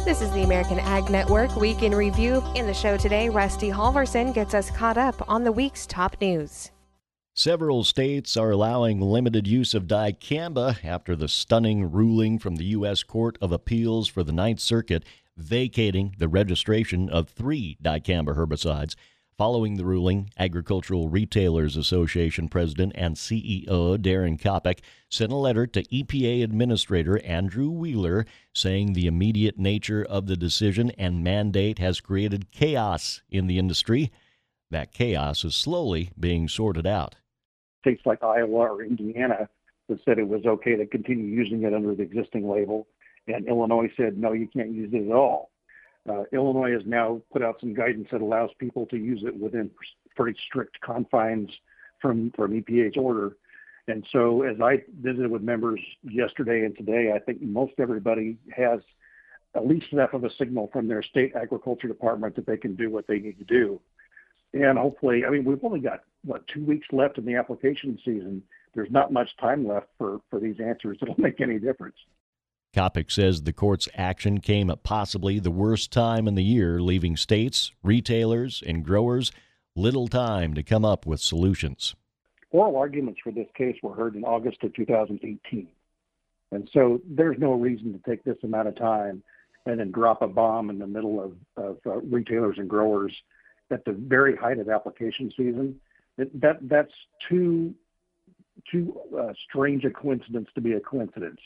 This is the American Ag Network Week in Review. In the show today, Rusty Halverson gets us caught up on the week's top news. Several states are allowing limited use of dicamba after the stunning ruling from the U.S. Court of Appeals for the Ninth Circuit vacating the registration of 3 dicamba herbicides. Following the ruling, Agricultural Retailers Association President and CEO Darren Kopic sent a letter to EPA Administrator Andrew Wheeler saying the immediate nature of the decision and mandate has created chaos in the industry. That chaos is slowly being sorted out. States like Iowa or Indiana that said it was okay to continue using it under the existing label, and Illinois said, no, you can't use it at all. Illinois has now put out some guidance that allows people to use it within pretty strict confines from EPA's order. And so as I visited with members yesterday and today, I think most everybody has at least enough of a signal from their state agriculture department that they can do what they need to do. And hopefully, I mean, we've only got, 2 weeks left in the application season. There's not much time left for these answers that'll make any difference. Kopic says the court's action came at possibly the worst time in the year, leaving states, retailers, and growers little time to come up with solutions. Oral arguments for this case were heard in August of 2018. And so there's no reason to take this amount of time and then drop a bomb in the middle of retailers and growers at the very height of application season. That's too strange a coincidence to be a coincidence.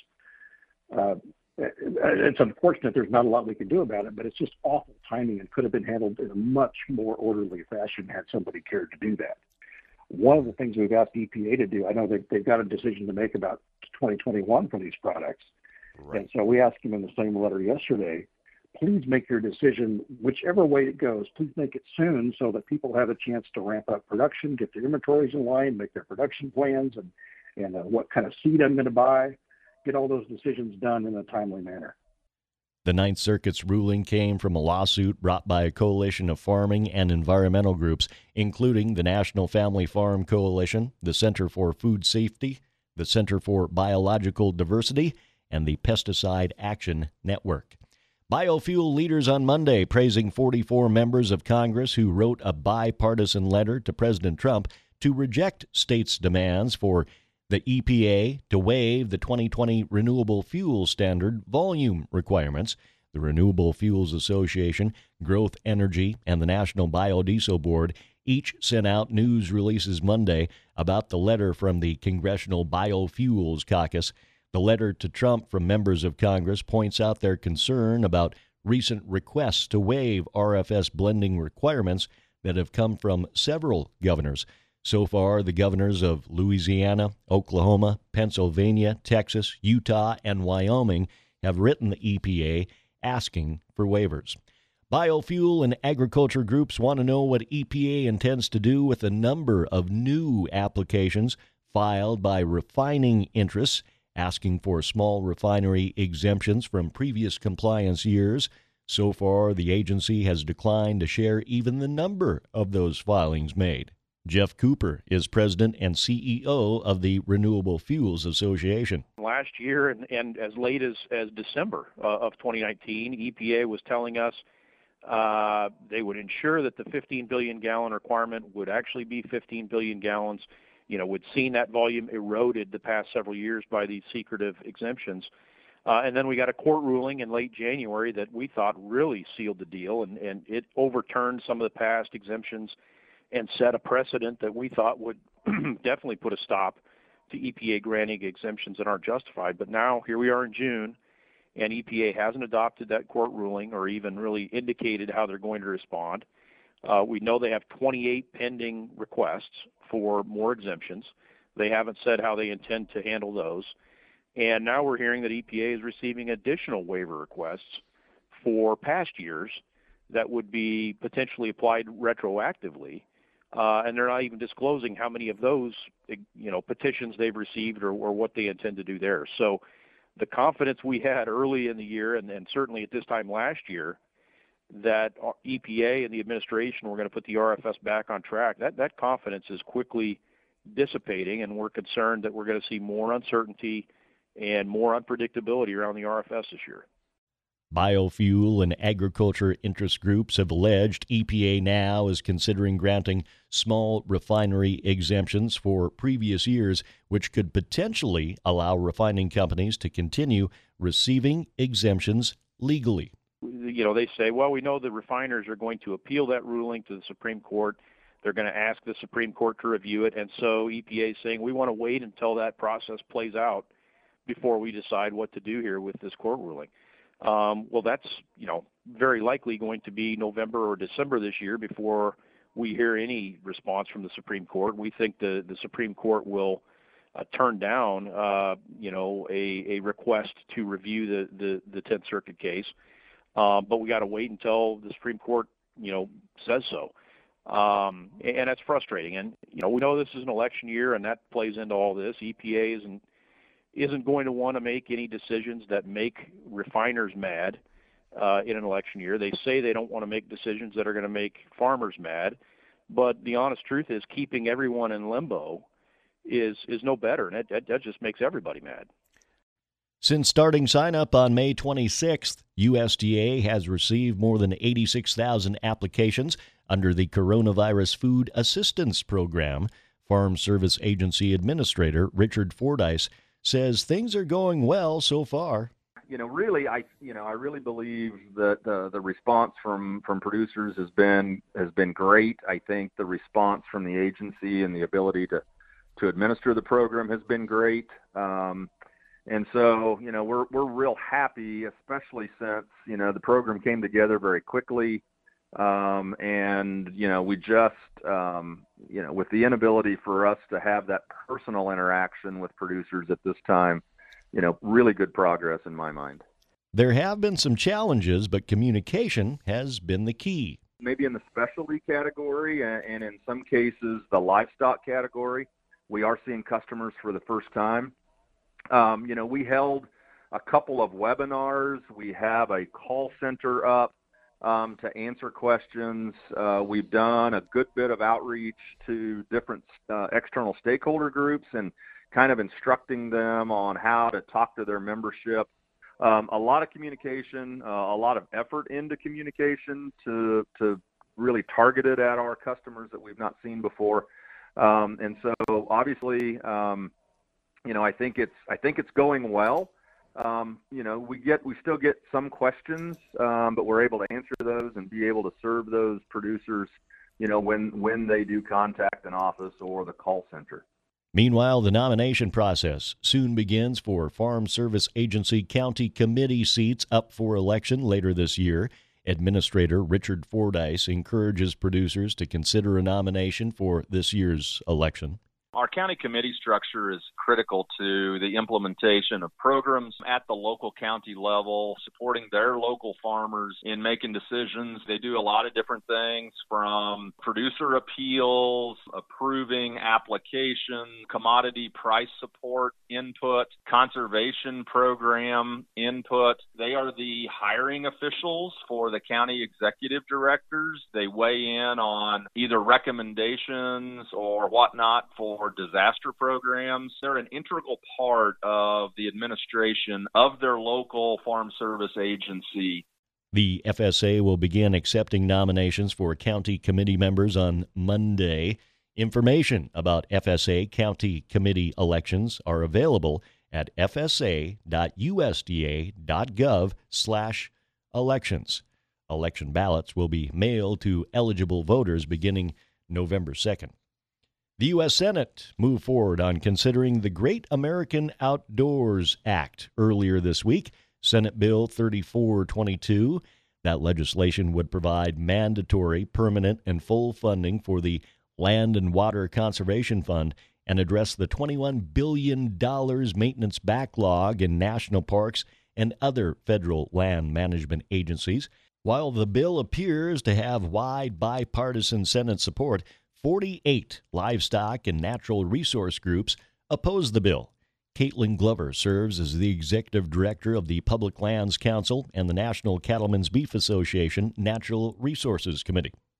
It's unfortunate there's not a lot we can do about it, but it's just awful timing and could have been handled in a much more orderly fashion had somebody cared to do that. One of the things we've asked EPA to do, I know they've got a decision to make about 2021 for these products. Right. And so we asked them in the same letter yesterday, please make your decision, whichever way it goes, please make it soon so that people have a chance to ramp up production, get their inventories in line, make their production plans, and what kind of seed I'm going to buy. Get all those decisions done in a timely manner. The Ninth Circuit's ruling came from a lawsuit brought by a coalition of farming and environmental groups, including the National Family Farm Coalition, the Center for Food Safety, the Center for Biological Diversity, and the Pesticide Action Network. Biofuel leaders on Monday praising 44 members of Congress who wrote a bipartisan letter to President Trump to reject states' demands for the EPA to waive the 2020 Renewable Fuel Standard volume requirements. The Renewable Fuels Association, Growth Energy, and the National Biodiesel Board each sent out news releases Monday about the letter from the Congressional Biofuels Caucus. The letter to Trump from members of Congress points out their concern about recent requests to waive RFS blending requirements that have come from several governors. So far, the governors of Louisiana, Oklahoma, Pennsylvania, Texas, Utah, and Wyoming have written the EPA asking for waivers. Biofuel and agriculture groups want to know what EPA intends to do with a number of new applications filed by refining interests, asking for small refinery exemptions from previous compliance years. So far, the agency has declined to share even the number of those filings made. Jeff Cooper is president and CEO of the Renewable Fuels Association. Last year and as late as December of 2019, EPA was telling us they would ensure that the 15 billion gallon requirement would actually be 15 billion gallons. We'd seen that volume eroded the past several years by these secretive exemptions. And then we got a court ruling in late January that we thought really sealed the deal, and it overturned some of the past exemptions and set a precedent that we thought would definitely put a stop to EPA granting exemptions that aren't justified. But now here we are in June, and EPA hasn't adopted that court ruling or even really indicated how they're going to respond. We know they have 28 pending requests for more exemptions. They haven't said how they intend to handle those. And now we're hearing that EPA is receiving additional waiver requests for past years that would be potentially applied retroactively. And they're not even disclosing how many of those, petitions they've received or what they intend to do there. So the confidence we had early in the year and certainly at this time last year that EPA and the administration were going to put the RFS back on track, that confidence is quickly dissipating, and we're concerned that we're going to see more uncertainty and more unpredictability around the RFS this year. Biofuel and agriculture interest groups have alleged EPA now is considering granting small refinery exemptions for previous years, which could potentially allow refining companies to continue receiving exemptions legally. They say, well, we know the refiners are going to appeal that ruling to the Supreme Court. They're going to ask the Supreme Court to review it. And so EPA is saying we want to wait until that process plays out before we decide what to do here with this court ruling. Well, that's, very likely going to be November or December this year before we hear any response from the Supreme Court. We think the Supreme Court will turn down, a request to review the 10th Circuit case. But we got to wait until the Supreme Court, says so. And that's frustrating. And, we know this is an election year, and that plays into all this. EPA isn't going to want to make any decisions that make refiners mad in an election year. They say they don't want to make decisions that are going to make farmers mad. But the honest truth is keeping everyone in limbo is no better, and that just makes everybody mad. Since starting sign-up on May 26th, USDA has received more than 86,000 applications under the Coronavirus Food Assistance Program. Farm Service Agency Administrator Richard Fordyce says things are going well so far. Really, I really believe that the response from producers has been great. I think the response from the agency and the ability to administer the program has been great. And so, we're real happy, especially since, the program came together very quickly. And, we just, with the inability for us to have that personal interaction with producers at this time, really good progress in my mind. There have been some challenges, but communication has been the key. Maybe in the specialty category and in some cases the livestock category, we are seeing customers for the first time. We held a couple of webinars. We have a call center up to answer questions. We've done a good bit of outreach to different external stakeholder groups and kind of instructing them on how to talk to their membership. A lot of communication, a lot of effort into communication to really target it at our customers that we've not seen before. And so obviously, I think it's going well. We still get some questions, but we're able to answer those and be able to serve those producers, when they do contact an office or the call center. Meanwhile, the nomination process soon begins for Farm Service Agency county committee seats up for election later this year. Administrator Richard Fordyce encourages producers to consider a nomination for this year's election. Our county committee structure is critical to the implementation of programs at the local county level, supporting their local farmers in making decisions. They do a lot of different things, from producer appeals, approving applications, commodity price support input, conservation program input. They are the hiring officials for the county executive directors. They weigh in on either recommendations or whatnot for disaster programs. They're an integral part of the administration of their local Farm Service Agency. The FSA will begin accepting nominations for county committee members on Monday. Information about FSA county committee elections are available at fsa.usda.gov/elections. Election ballots will be mailed to eligible voters beginning November 2nd. The U.S. Senate moved forward on considering the Great American Outdoors Act earlier this week, Senate Bill 3422. That legislation would provide mandatory, permanent, and full funding for the Land and Water Conservation Fund and address the $21 billion maintenance backlog in national parks and other federal land management agencies. While the bill appears to have wide bipartisan Senate support, 48 livestock and natural resource groups oppose the bill. Caitlin Glover serves as the executive director of the Public Lands Council and the National Cattlemen's Beef Association Natural Resources Committee.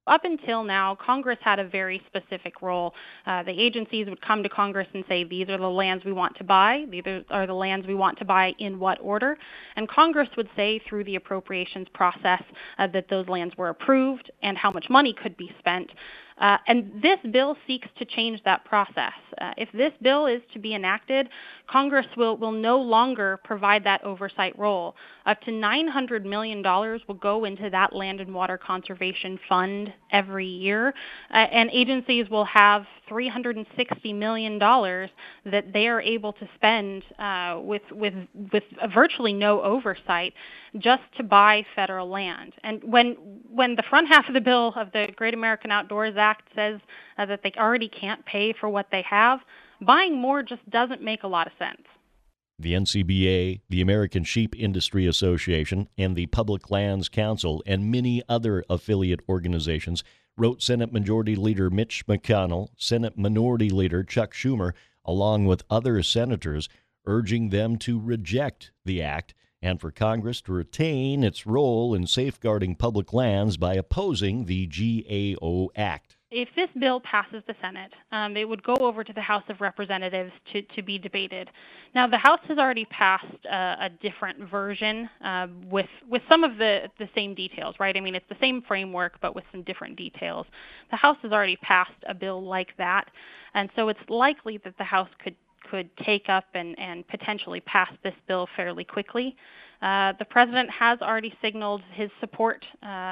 Up until now, Congress had a very specific role. The agencies would come to Congress and say, these are the lands we want to buy, these are the lands we want to buy in what order, and Congress would say through the appropriations process that those lands were approved and how much money could be spent. And this bill seeks to change that process. If this bill is to be enacted, Congress will no longer provide that oversight role. Up to $900 million will go into that Land and Water Conservation Fund every year, and agencies will have $360 million that they are able to spend with virtually no oversight just to buy federal land. And when the front half of the bill of the Great American Outdoors Act says that they already can't pay for what they have, buying more just doesn't make a lot of sense. The NCBA, the American Sheep Industry Association, and the Public Lands Council, and many other affiliate organizations wrote Senate Majority Leader Mitch McConnell, Senate Minority Leader Chuck Schumer, along with other senators, urging them to reject the act and for Congress to retain its role in safeguarding public lands by opposing the GAO Act. If this bill passes the Senate, it would go over to the House of Representatives to be debated. Now, the House has already passed a different version with some of the same details, right? I mean, it's the same framework, but with some different details. The House has already passed a bill like that, and so it's likely that the House could take up and potentially pass this bill fairly quickly. The President has already signaled his support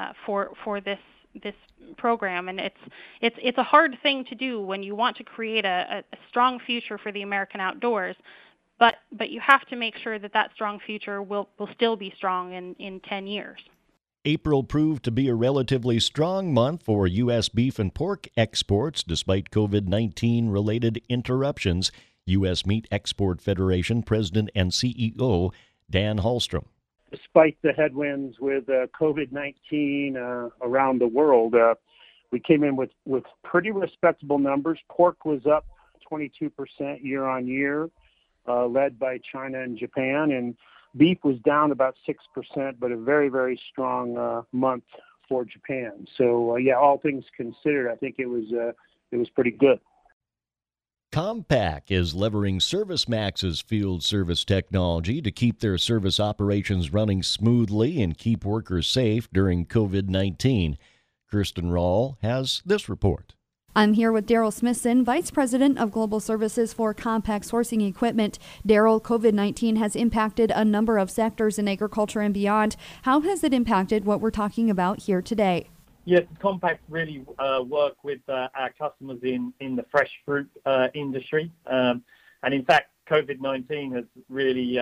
for this program, and it's a hard thing to do when you want to create a strong future for the American outdoors, but you have to make sure that strong future will still be strong in 10 years. April proved to be a relatively strong month for U.S. beef and pork exports despite COVID-19 related interruptions. U.S. Meat Export Federation President and CEO Dan Hallstrom. Despite the headwinds with COVID-19 around the world, we came in with pretty respectable numbers. Pork was up 22% year on year, led by China and Japan, and beef was down about 6%, but a very, very strong month for Japan. So, all things considered, I think it was pretty good. Compaq is levering ServiceMax's field service technology to keep their service operations running smoothly and keep workers safe during COVID-19. Kirsten Rahl has this report. I'm here with Daryl Smithson, Vice President of Global Services for Compaq Sourcing Equipment. Daryl, COVID-19 has impacted a number of sectors in agriculture and beyond. How has it impacted what we're talking about here today? Yes, Compaq really work with our customers in the fresh fruit industry, and in fact, COVID-19 has really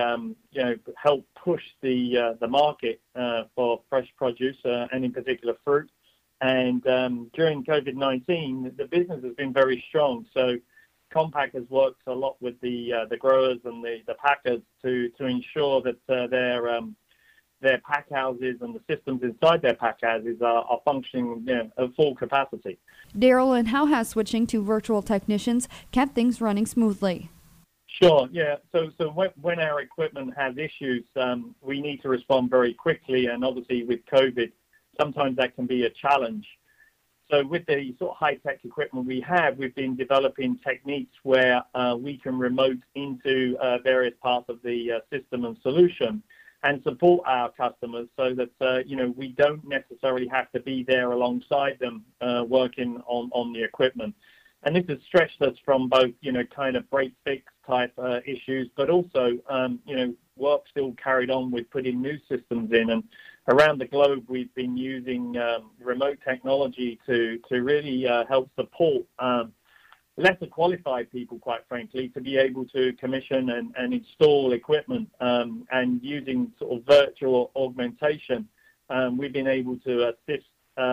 helped push the market for fresh produce and in particular fruit. And during COVID-19, the business has been very strong. So Compaq has worked a lot with the growers and the packers to ensure that their pack houses and the systems inside their pack houses are functioning at full capacity. Daryl, and how has switching to virtual technicians kept things running smoothly? Sure, yeah. So when our equipment has issues, we need to respond very quickly, and obviously with COVID, sometimes that can be a challenge. So with the sort of high-tech equipment we have, we've been developing techniques where we can remote into various parts of the system and solution and support our customers so that, we don't necessarily have to be there alongside them working on the equipment. And this has stretched us from both, kind of break-fix type issues, but also, work still carried on with putting new systems in. And around the globe, we've been using remote technology to really help support lesser qualified people, quite frankly, to be able to commission and install equipment, and using sort of virtual augmentation. We've been able to assist,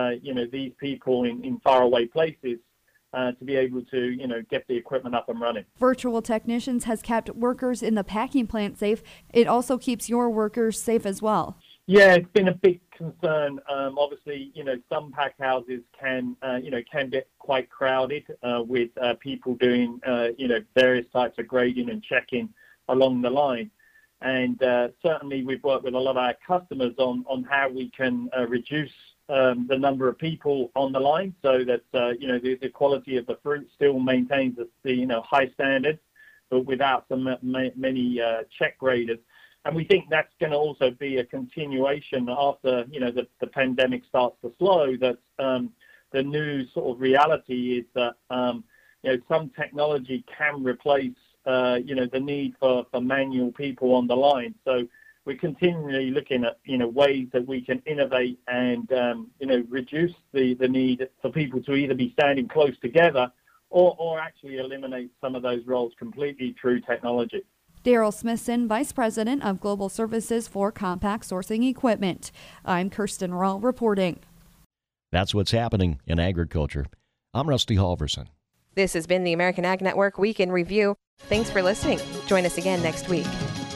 these people in faraway places to be able to, get the equipment up and running. Virtual technicians has kept workers in the packing plant safe. It also keeps your workers safe as well. Yeah, it's been a big concern. Obviously, some pack houses can get quite crowded with people doing, various types of grading and checking along the line. And certainly we've worked with a lot of our customers on how we can reduce the number of people on the line so that the quality of the fruit still maintains the high standards, but without many check graders. And we think that's going to also be a continuation after the pandemic starts to slow. That the new sort of reality is that some technology can replace the need for manual people on the line. So we're continually looking at ways that we can innovate and reduce the need for people to either be standing close together or actually eliminate some of those roles completely through technology. Daryl Smithson, Vice President of Global Services for Compact Sourcing Equipment. I'm Kirsten Rahl reporting. That's what's happening in agriculture. I'm Rusty Halverson. This has been the American Ag Network Week in Review. Thanks for listening. Join us again next week.